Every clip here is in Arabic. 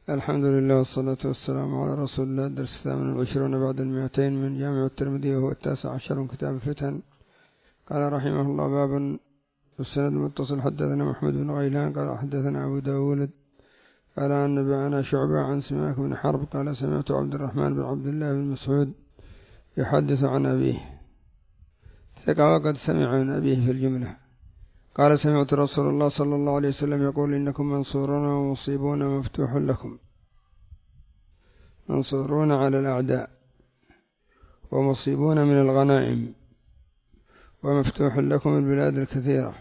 الحمد لله والصلاة والسلام على رسول الله. درس 28 بعد 200 من جامع الترمذي، وهو 19 من كتاب الفتن. قال رحمه الله: باب السند المتصل. حدثنا محمد بن غيلان قال حدثنا أبو داود قال عن نبأنا شعبة عن سماك بن حرب قال سمعت عبد الرحمن بن عبد الله بن مسعود يحدث عن أبيه ثقة وقد سمع من أبيه في الجملة. قال: سمعت رسول الله صلى الله عليه وسلم يقول: إنكم منصورون ومصيبون ومفتوح لكم. منصورون على الأعداء، ومصيبون من الغنائم، ومفتوح لكم البلاد الكثيرة.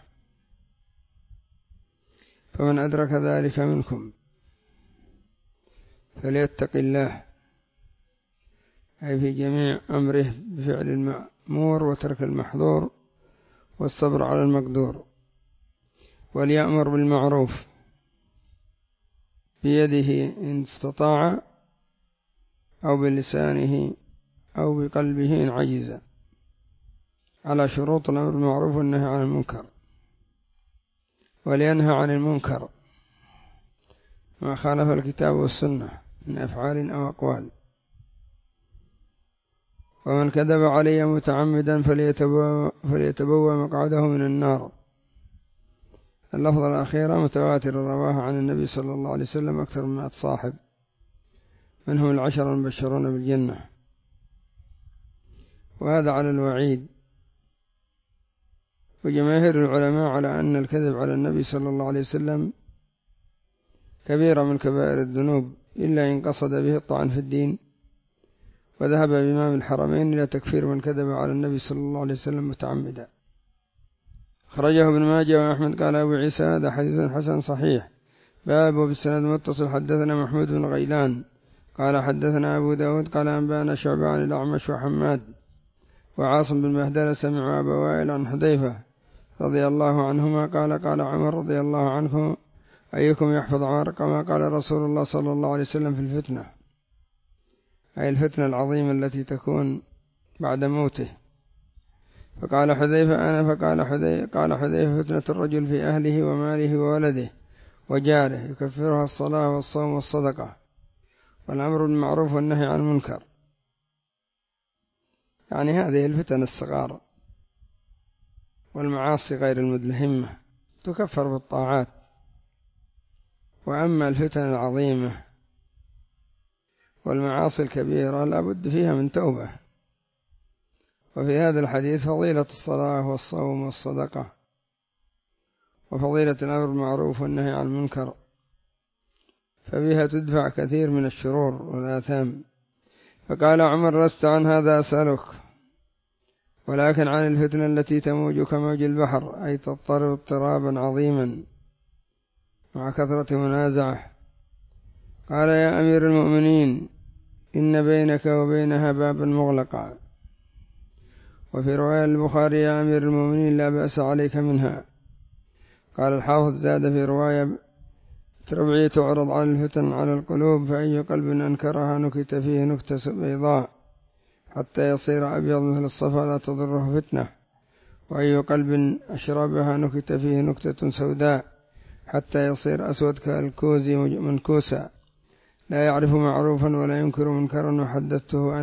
فمن أدرك ذلك منكم فليتق الله، أي في جميع أمره بفعل المأمور وترك المحظور والصبر على المقدور، وليأمر بالمعروف بيده إن استطاع، أو بلسانه، أو بقلبه إن عجز، على شروط الأمر بالمعروف والنهي عن المنكر. ولينهى عن المنكر ما خالف الكتاب والسنة من أفعال أو أقوال. ومن كذب علي متعمدا فليتبوأ مقعده من النار. اللفظ الأخيرة متواتر رواها عن النبي صلى الله عليه وسلم أكثر من 100 صاحب، منهم 10 المبشرون بالجنة، وهذا على الوعيد. وجماهير العلماء على أن الكذب على النبي صلى الله عليه وسلم كبيرة من كبائر الذنوب، إلا إن قصد به الطعن في الدين. وذهب إمام الحرمين إلى تكفير من كذب على النبي صلى الله عليه وسلم متعمدا. خرجه ابن ماجه وأحمد. قال أبو عيسى: هذا حديث حسن صحيح. باب بالسند المتصل. حدثنا محمود بن غيلان قال حدثنا أبو داود قال أنبأنا شعبة عن الأعمش وحماد وعاصم بن مهدل سمعوا أبا وائل عن حذيفة رضي الله عنهما قال: قال عمر رضي الله عنه: أيكم يحفظ عمر كما قال رسول الله صلى الله عليه وسلم في الفتنة، أي الفتنة العظيمة التي تكون بعد موته. فقال حذيفة: أنا. قال حذيفة: فتنة الرجل في أهله وماله وولده وجاره، يكفرها الصلاة والصوم والصدقة والأمر بالمعروف والنهي عن المنكر. يعني هذه الفتن الصغار والمعاصي غير المدلهمة تكفر بالطاعات. وأما الفتن العظيمة والمعاصي الكبيرة لا بد فيها من توبة. وفي هذا الحديث فضيلة الصلاة والصوم والصدقة، وفضيلة الأمر بالمعروف والنهي عن المنكر، فبها تدفع كثير من الشرور والآثام. فقال عمر: لست عن هذا أسألك، ولكن عن الفتنة التي تموج كموج البحر، أي تضطرب اضطرابا عظيما مع كثرة منازعة. قال: يا أمير المؤمنين، إن بينك وبينها بابا مغلقا. وفي رواية البخاري: يا أمير المؤمنين، لا بأس عليك منها. قال الحافظ: زاد في رواية: تربعي تعرض على الفتن على القلوب، فأي قلب أنكرها نكت فيه نكتة بيضاء حتى يصير أبيض مثل الصفا لا تضره فتنة، وأي قلب أشربها نكت فيه نكتة سوداء حتى يصير أسود كالكوز منكوسا لا يعرف معروفا ولا ينكر منكرا. وحدثته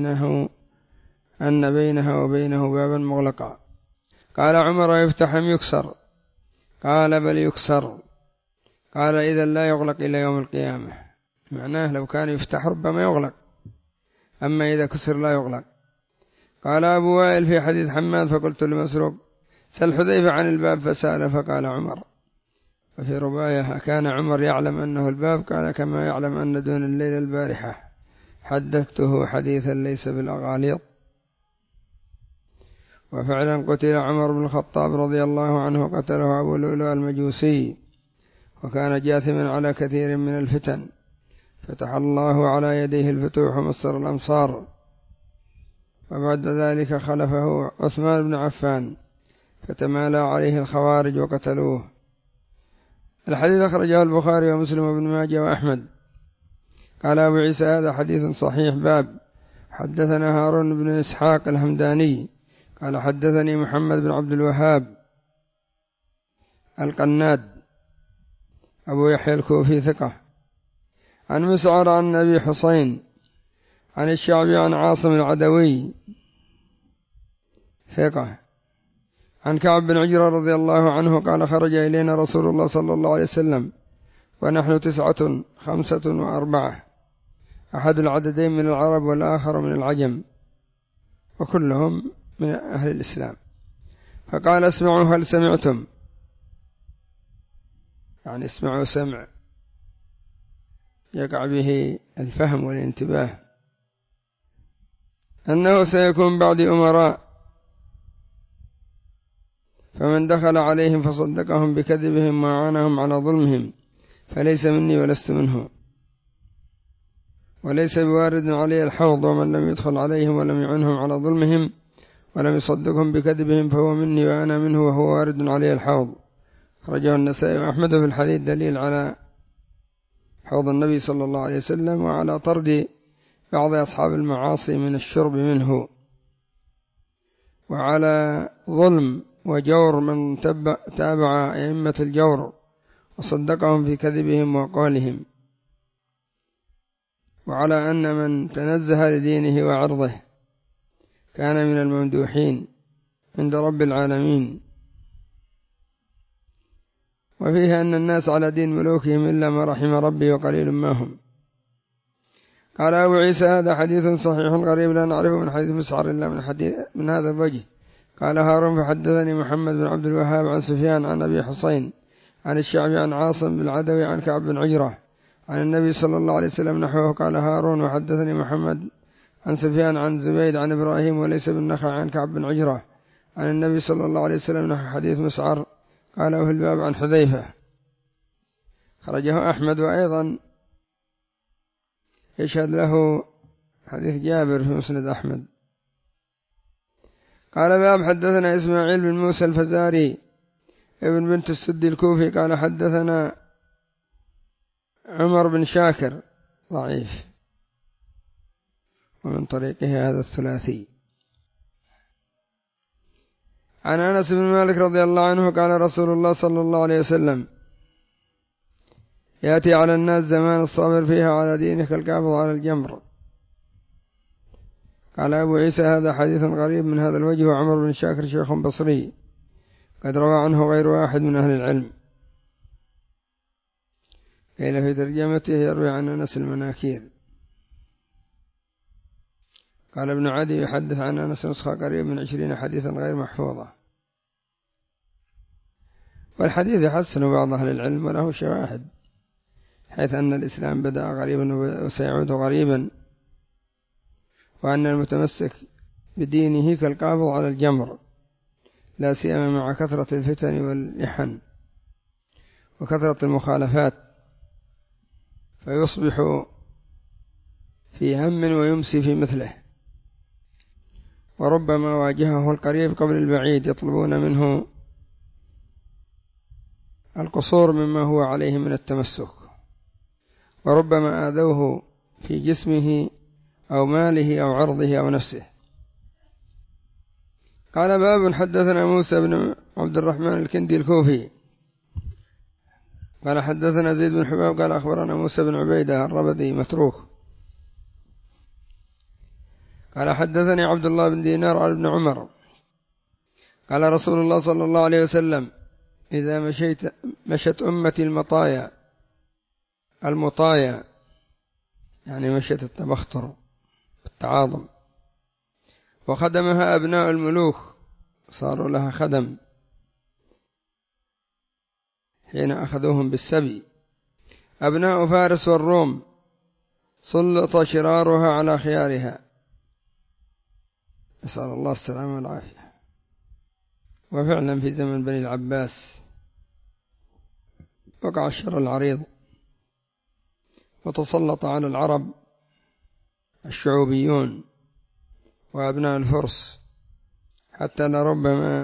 أن بينها وبينه بابا مغلقا. قال عمر: يفتح أم يكسر؟ قال: بل يكسر. قال: إذا لا يغلق إلى يوم القيامة. معناه لو كان يفتح ربما يغلق، أما إذا كسر لا يغلق. قال أبو وائل في حديث حماد: فقلت لمسروق: سل حذيفة عن الباب، فسأل فقال عمر. وفي رواية: كان عمر يعلم أنه الباب؟ قال: كما يعلم أن دون الليل البارحة. حدثته حديثا ليس بالأغاليط. وفعلا قتل عمر بن الخطاب رضي الله عنه، قتله أبو لؤلؤ المجوسي، وكان جاثما على كثير من الفتن، فتح الله على يديه الفتوح ومصر الأمصار. وبعد ذلك خلفه عثمان بن عفان، فتمالى عليه الخوارج وقتلوه. الحديث أخرجه البخاري ومسلم وابن ماجه وأحمد. قال أبو عيسى: هذا حديث صحيح. باب حدثنا هارون بن إسحاق الهمداني قال حدثني محمد بن عبد الوهاب القناد أبو يحيى الكوفي ثقة، عن مسعر عن أبي حسين عن الشعبي عن عاصم العدوي ثقة عن كعب بن عجرة رضي الله عنه قال خرج إلينا رسول الله صلى الله عليه وسلم ونحن 9 5 و4 أحد العددين من العرب والآخر من العجم وكلهم من أهل الإسلام، فقال اسمعوا هل سمعتم، يعني اسمعوا سمع يقع به الفهم والانتباه، أنه سيكون بعد أمراء فمن دخل عليهم فصدقهم بكذبهم وأعانهم على ظلمهم فليس مني ولست منه، وليس بوارد علي الحوض، ومن لم يدخل عليهم ولم يعنهم على ظلمهم ولم يصدقهم بكذبهم فهو مني وأنا منه وهو وارد علي الحوض. خرجه النسائي وأحمد. في الحديث دليل على حوض النبي صلى الله عليه وسلم وعلى طرد بعض أصحاب المعاصي من الشرب منه، وعلى ظلم وجور من تابع أئمة الجور وصدقهم في كذبهم وقولهم، وعلى أن من تنزه لدينه وعرضه كان من الممدوحين عند رب العالمين. وفيه أن الناس على دين ملوكهم إلا ما رحم ربي وقليل ما هم. قال أبو عيسى هذا حديث صحيح غريب لا نعرفه من حديث مسعر إلا من هذا الوجه. قال هارون فحدثني محمد بن عبد الوهاب عن سفيان عن أبي حسين عن الشعبي عن عاصم بن العدوي عن كعب بن عجرة عن النبي صلى الله عليه وسلم نحوه. قال هارون وحدثني محمد عن سفيان عن زبيد عن إبراهيم وليس بالنخع عن كعب بن عجرة عن النبي صلى الله عليه وسلم نحو حديث مسعر قاله في الباب عن حذيفة. خرجه أحمد، وأيضا يشهد له حديث جابر في مسند أحمد. قال باب حدثنا إسماعيل بن موسى الفزاري ابن بنت السدي الكوفي قال حدثنا عمر بن شاكر ضعيف ومن طريقه هذا الثلاثي. عن أنس بن مالك رضي الله عنه قال رسول الله صلى الله عليه وسلم يأتي على الناس زمان الصابر فيها على دينه كالقابض على الجمر. قال أبو عيسى هذا حديث غريب من هذا الوجه، وعمر بن شاكر شيخ بصري قد روى عنه غير واحد من أهل العلم. قيل في ترجمته يروي عن أنس المناكير. قال ابن عدي يحدث عن أنس نسخة قريب من 20 حديثا غير محفوظة. والحديث يحسن بعض أهل العلم وله شواهد، حيث أن الإسلام بدأ غريبا وسيعود غريبا، وأن المتمسك بدينه كالقابض على الجمر، لا سيما مع كثرة الفتن والإحن وكثرة المخالفات، فيصبح في هم ويمسي في مثله. وربما واجهه القريب قبل البعيد يطلبون منه القصور مما هو عليه من التمسك، وربما آذوه في جسمه أو ماله أو عرضه أو نفسه. قال باب حدثنا موسى بن عبد الرحمن الكندي الكوفي قال حدثنا زيد بن حباب قال أخبرنا موسى بن عبيدة الربدي متروك قال حدثني عبد الله بن دينار عن ابن عمر قال رسول الله صلى الله عليه وسلم إذا مشت أمتي المطايا يعني مشت التبختر التعاظم، وخدمها أبناء الملوك صاروا لها خدم حين أخذوهم بالسبي، أبناء فارس والروم سلط شرارها على خيارها، نسأل الله السلامة والعافية. وفعلا في زمن بني العباس وقع الشر العريض، وتسلط على العرب الشعوبيون وأبناء الفرس، حتى لربما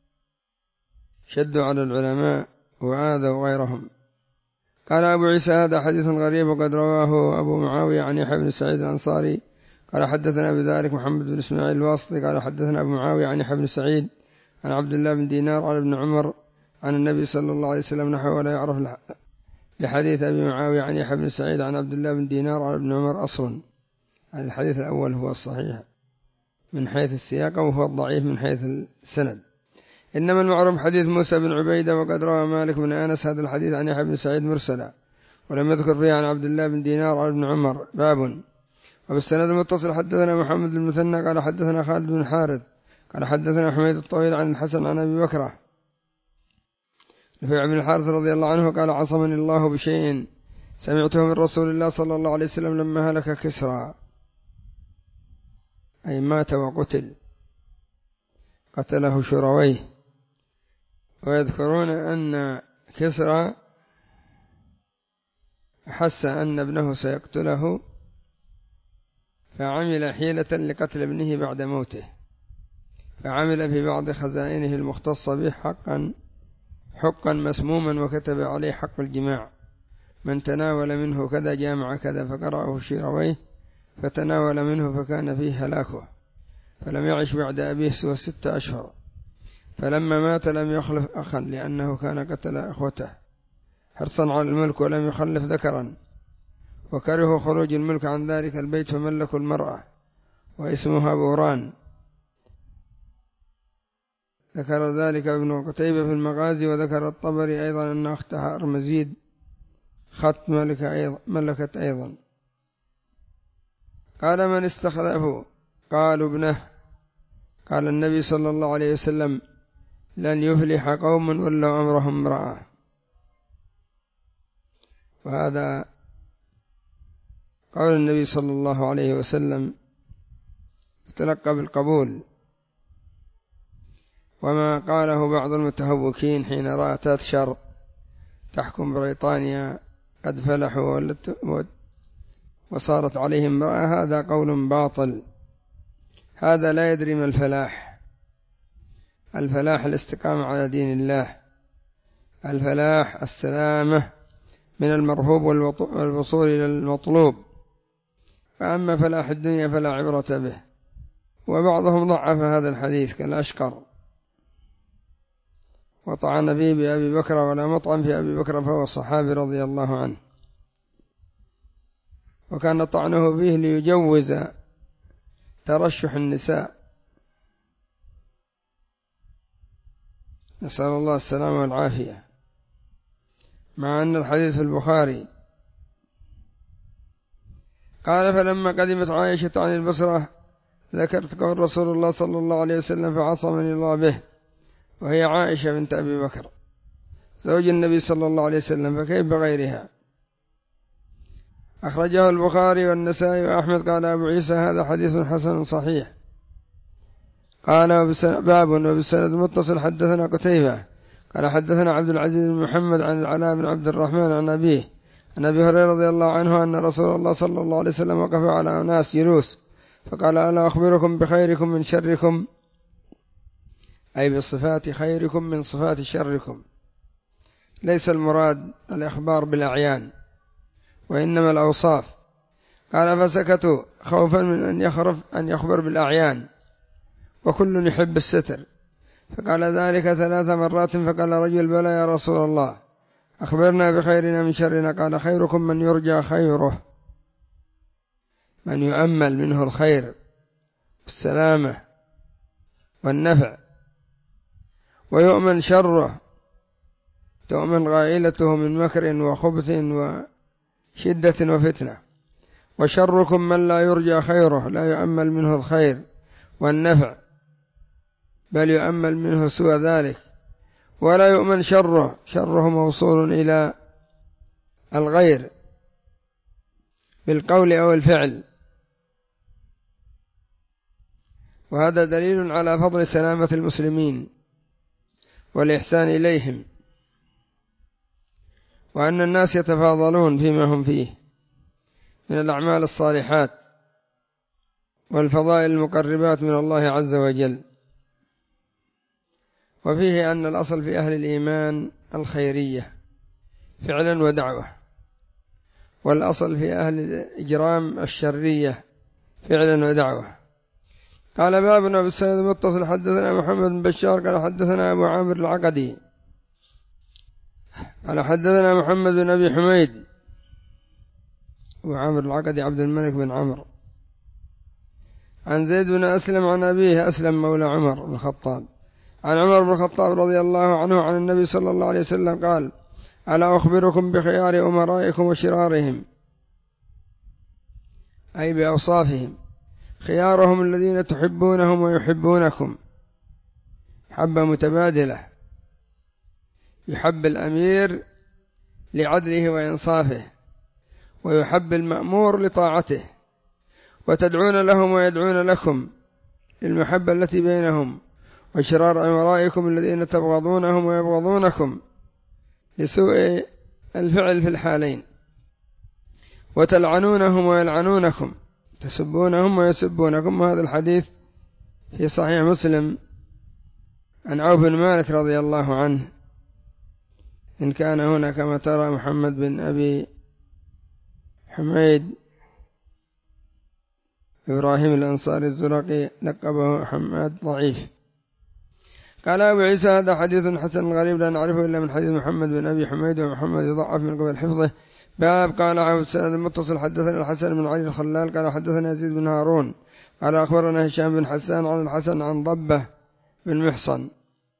شدوا على العلماء وآذوا غيرهم. قال أبو عيسى هذا حديث غريب وقد رواه أبو معاوية عن يحيى بن سعيد الأنصاري قال حدثنا بذلك محمد بن إسماعيل الواسطي قال حدثنا أبو معاوية عن يحيى بن سعيد عن عبد الله بن دينار عن ابن عمر عن النبي صلى الله عليه وسلم نحوه ولا يعرف لحديث أبي معاوية عن يحيى بن سعيد عن عبد الله بن دينار عن ابن عمر أصل. الحديث الأول هو الصحيح من حيث السياق وهو الضعيف من حيث السند. إنما المعروف حديث موسى بن عبيدة، وقد روى مالك بن أنس هذا الحديث عن يحيى بن سعيد مرسلا ولم يذكر فيه عن عبد الله بن دينار عن ابن عمر. باب. وبالسند المتصل حدثنا محمد بن المثنى قال حدثنا خالد بن حارث قال حدثنا حميد الطويل عن الحسن عن أبي بكرة نفيع بن الحارث رضي الله عنه قال عصمني الله بشيء سمعته من رسول الله صلى الله عليه وسلم لما هلك كسرى، أي مات وقتل، قتله شرويه. ويذكرون أن كسرى أحس أن ابنه سيقتله فعمل حيلة لقتل ابنه بعد موته، فعمل في بعض خزائنه المختصة به حقا مسموما وكتب عليه حق الجماع، من تناول منه كذا جامع كذا، فقرأه شيرويه فتناول منه فكان فيه هلاكه، فلم يعش بعد أبيه سوى 6 أشهر، فلما مات لم يخلف أخا لأنه كان قتل أخوته حرصا على الملك ولم يخلف ذكرا، وكرهوا خروج الملك عن ذلك البيت فملكوا المرأة واسمها بوران. ذكر ذلك ابن قتيبة في المغازي، وذكر الطبري أيضا أن أختها أرمزيد خط ملكت أيضا. قال من استخلفوا؟ قالوا ابنه. قال النبي صلى الله عليه وسلم لن يفلح قوم ولوا أمرهم امرأة. وهذا قول النبي صلى الله عليه وسلم تلقى بالقبول، وما قاله بعض المتهوكين حين رأى تاتشر تحكم بريطانيا قد فلحوا وصارت عليهم امرأة، هذا قول باطل. هذا لا يدري ما الفلاح. الفلاح الاستقامة على دين الله، الفلاح السلامة من المرهوب والوصول إلى المطلوب، فأما فلاح الدنيا فلا عبرة به. وبعضهم ضعف هذا الحديث كالأشقر وطعن فيه بأبي بكر، ولا مطعن في أبي بكر فهو صحابي رضي الله عنه، وكان طعنه فيه ليجوز ترشح النساء، نسأل الله السلامة والعافية، مع أن الحديث في البخاري. قال فلما قدمت عائشة عن البصرة ذكرت قول رسول الله صلى الله عليه وسلم فعصمني الله به، وهي عائشة بنت أبي بكر زوج النبي صلى الله عليه وسلم، فكيف بغيرها؟ أخرجه البخاري والنسائي وأحمد. قال أبو عيسى هذا حديث حسن صحيح. قال باب. وبالسند المتصل حدثنا قتيبة قال حدثنا عبد العزيز بن محمد عن العلاء بن عبد الرحمن عن أبيه عن أبي هريرة رضي الله عنه أن رسول الله صلى الله عليه وسلم وقف على أناس جلوس فقال ألا أخبركم بخيركم من شركم، أي بصفات خيركم من صفات شركم. ليس المراد الإخبار بالأعيان وإنما الأوصاف. قال فسكتوا خوفا من أن يخبر بالأعيان، وكل يحب الستر، فقال ذلك 3 مرات. فقال رجل بلى يا رسول الله أخبرنا بخيرنا من شرنا. قال خيركم من يرجى خيره، من يؤمل منه الخير والسلامة والنفع، ويؤمن شره، تؤمن غائلته من مكر وخبث وشدة وفتنة. وشركم من لا يرجى خيره، لا يؤمل منه الخير والنفع، بل يؤمل منه سوى ذلك، ولا يؤمن شره، شره موصول إلى الغير بالقول أو الفعل. وهذا دليل على فضل سلامة المسلمين والإحسان إليهم، وأن الناس يتفاضلون فيما هم فيه من الأعمال الصالحات والفضائل المقربات من الله عز وجل. وفيه أن الأصل في أهل الإيمان الخيرية فعلا ودعوة، والأصل في أهل الإجرام الشرية فعلا ودعوة. قال بابنا بالسند المتصل حدثنا محمد بن بشار قال حدثنا أبو عامر العقدي قال حدثنا محمد بن أبي حميد وعمر العقدي عبد الملك بن عمرو عن زيد بن أسلم عن أبيه أسلم مولى عمر بن الخطاب عن عمر بن الخطاب رضي الله عنه عن النبي صلى الله عليه وسلم قال ألا أخبركم بخيار أمرائكم وشرارهم، أي بأوصافهم. خيارهم الذين تحبونهم ويحبونكم، حبة متبادلة، يحب الأمير لعدله وإنصافه، ويحب المأمور لطاعته، وتدعون لهم ويدعون لكم للمحبة التي بينهم. وشرار أمرائكم الذين تبغضونهم ويبغضونكم لسوء الفعل في الحالين، وتلعنونهم ويلعنونكم، تسبونهم ويسبونكم. هذا الحديث في صحيح مسلم عن عوف بن مالك رضي الله عنه. إن كان هنا كما ترى محمد بن أبي حميد إبراهيم الأنصاري الزرقي لقبه حماد ضعيف. قال أبو عيسى هذا حديث حسن غريب لا نعرفه إلا من حديث محمد بن أبي حميد، ومحمد يضعف من قبل حفظه. باب قال عن السند المتصل حدثنا الحسن بن علي الخلال قال حدثنا يزيد بن هارون قال أخبرنا هشام بن حسان عن الحسن عن ضبة بن محصن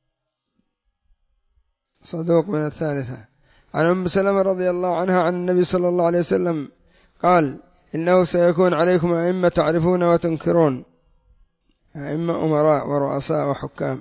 صدوق من الثالثة عن أم سلمة رضي الله عنها عن النبي صلى الله عليه وسلم قال إنه سيكون عليكم أئمة تعرفون وتنكرون، أئمة أمراء ورؤساء وحكام،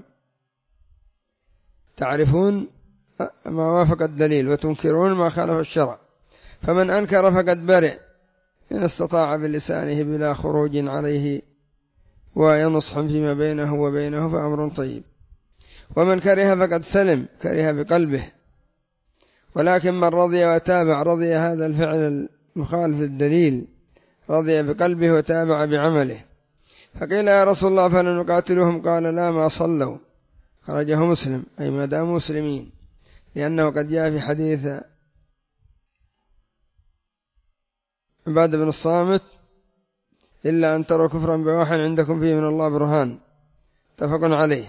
تعرفون ما وافق الدليل وتنكرون ما خالف الشرع، فمن أنكر فقد برئ إن استطاع بلسانه بلا خروج عليه وينصح فيما بينه وبينه فأمر طيب، ومن كره فقد سلم، كره بقلبه. ولكن من رضي وتابع، رضي هذا الفعل المخالف للدليل، رضي بقلبه وتابع بعمله. فقيل يا رسول الله فلنقاتلهم؟ قال لا ما صلوا. خرجه مسلم، أي ما داموا مسلمين، لأنه قد جاء في حديث عبادة بن الصامت إلا أن تروا كفرا بواح عندكم فيه من الله برهان، متفق عليه.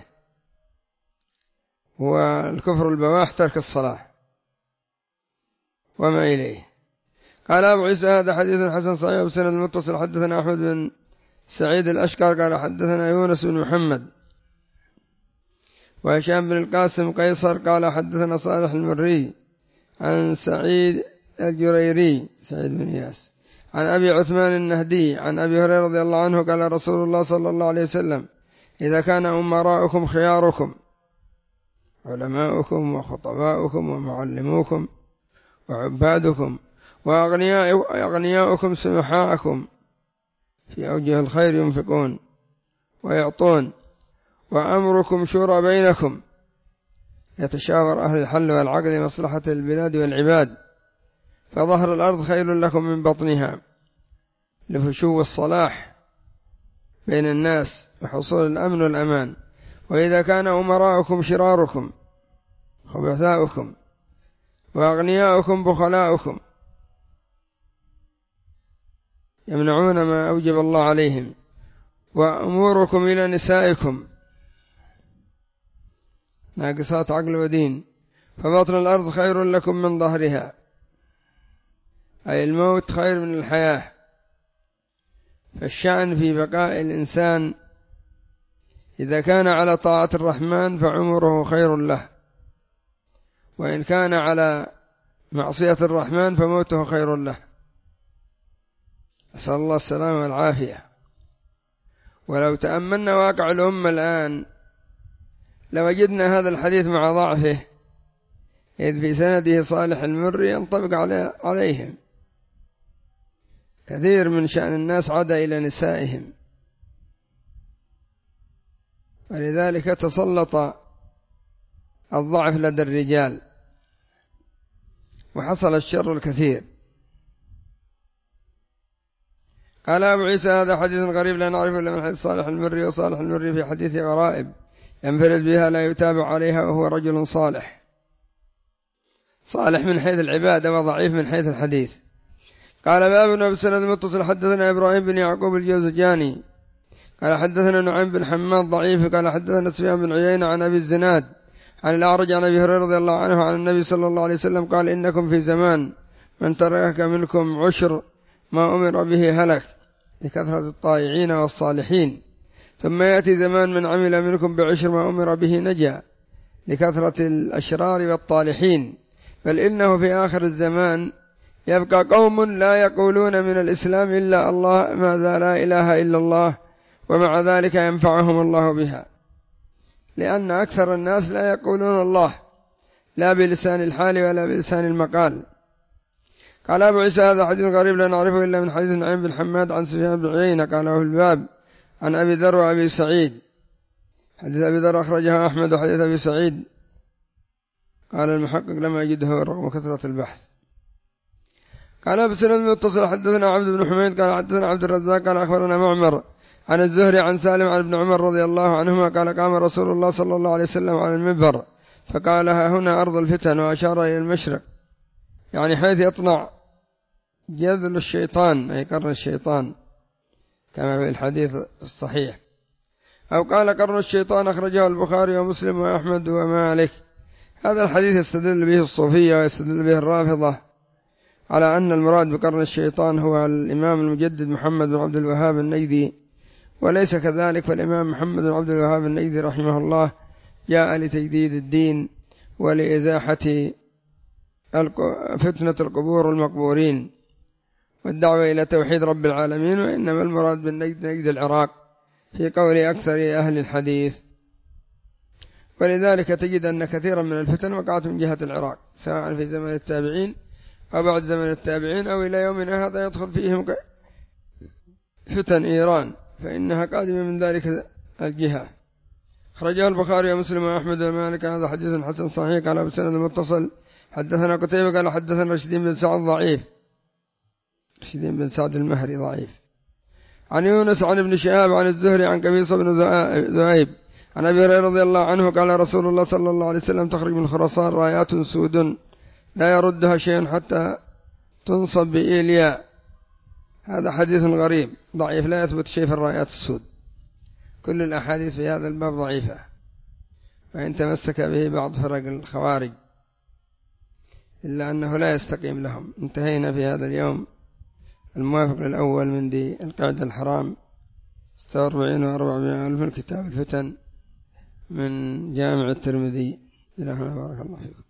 والكفر البواح ترك الصلاة وما إليه. قال أبو عيسى هذا حديث حسن صحيح بسند المتصل حدثنا أحمد بن سعيد الأشقر قال حدثنا يونس بن محمد وهشام بن القاسم قيصر قال حدثنا صالح المري عن سعيد الجريري سعيد بن ياس عن أبي عثمان النهدي عن أبي هريرة رضي الله عنه قال رسول الله صلى الله عليه وسلم إذا كان أمراؤكم خياركم، علماؤكم وخطباؤكم ومعلموكم وعبادكم وأغنياؤكم سمحاءكم في أوجه الخير ينفقون ويعطون، وأمركم شورى بينكم، يتشاور أهل الحل والعقد لمصلحة البلاد والعباد، فظهر الأرض خير لكم من بطنها لفشو الصلاح بين الناس وحصول الأمن والأمان. وإذا كان أمراؤكم شراركم، خبثاؤكم، وأغنياؤكم بخلاؤكم، يمنعون ما أوجب الله عليهم، وأموركم إلى نسائكم ناقصات عقل ودين، فبطن الأرض خير لكم من ظهرها، أي الموت خير من الحياة. فالشأن في بقاء الإنسان إذا كان على طاعة الرحمن فعمره خير له، وإن كان على معصية الرحمن فموته خير له. أسأل الله السلامة والعافية. ولو تأملنا واقع الأمة الآن لوجدنا هذا الحديث مع ضعفه، إذ في سنده صالح المري ينطبق عليهم. كثير من شأن الناس عدا إلى نسائهم، ولذلك تسلط الضعف لدى الرجال وحصل الشر الكثير. قال أبو عيسى هذا حديث غريب لا نعرفه إلا من حديث صالح المري، وصالح المري في حديث غرائب ينفرد بها لا يتابع عليها، وهو رجل صالح، صالح من حيث العبادة وضعيف من حيث الحديث. قال بابنا بسند المتصل حدثنا إبراهيم بن يعقوب الجوزجاني قال حدثنا نعيم بن حماد ضعيف قال حدثنا سفيان بن عيينة عن أبي الزناد عن الأعرج عن أبي هريرة رضي الله عنه عن النبي صلى الله عليه وسلم قال إنكم في زمان من ترك منكم عشر ما أمر به هلك لكثرة الطائعين والصالحين، ثم يأتي زمان من عمل منكم بعشر ما أمر به نجا لكثرة الأشرار والطالحين، بل إنه في آخر الزمان يبقى قوم لا يقولون من الإسلام إلا الله ماذا لا إله إلا الله، ومع ذلك ينفعهم الله بها، لأن أكثر الناس لا يقولون الله لا بلسان الحال ولا بلسان المقال. قال أبو عيسى هذا حديث غريب لا نعرفه إلا من حديث نعيم بن حماد عن سفيان بن عيينة قاله في الباب عن أبي ذر وأبي سعيد. حديث أبي ذر أخرجها أحمد، وحديث أبي سعيد قال المحقق لم يجده رغم كثرة البحث. قال بسند المتصل حدثنا عبد بن حميد قال حدثنا عبد الرزاق قال أخبرنا معمر عن الزهري عن سالم عن ابن عمر رضي الله عنهما قال قام رسول الله صلى الله عليه وسلم على المنبر فقال ها هنا أرض الفتن، وأشار إلى المشرق يعني حيث يطلع جذل الشيطان أي قرن الشيطان كما في الحديث الصحيح، أو قال قرن الشيطان أخرجه البخاري ومسلم وأحمد ومالك. هذا الحديث يستدل به الصوفية ويستدل به الرافضة على أن المراد بقرن الشيطان هو الإمام المجدد محمد بن عبد الوهاب النجدي، وليس كذلك، فالإمام محمد بن عبد الوهاب النجدي رحمه الله جاء لتجديد الدين ولإزاحة فتنة القبور والمقبورين والدعوة إلى توحيد رب العالمين، وإنما المراد بالنجد نجد العراق في قول أكثر أهل الحديث، ولذلك تجد أن كثيرا من الفتن وقعت من جهة العراق سواء في زمن التابعين أو بعد زمن التابعين أو إلى يومنا هذا يدخل فيهم فتن إيران، فإنها قادمة من ذلك الجهة. خرجها البخاري ومسلم وأحمد ومالك. هذا حديث حسن صحيح. قال بسند المتصل حدثنا قتيبة قال حدثنا رشدين بن سعد ضعيف، رشدين بن سعد المهري ضعيف، عن يونس عن ابن شهاب عن الزهري عن قبيصة بن ذؤيب عن أبي هريرة رضي الله عنه قال رسول الله صلى الله عليه وسلم تخرج من خراسان رايات سود لا يردها شيء حتى تنصب بإيليا. هذا حديث غريب ضعيف لا يثبت شيء في الرايات السود، كل الأحاديث في هذا الباب ضعيفة، وإن تمسك به بعض فرق الخوارج إلا أنه لا يستقيم لهم. انتهينا في هذا اليوم الموافق للأول من دي القعدة الحرام 46 و400 من كتاب الفتن من جامع الترمذي. إلى هنا بارك الله فيكم.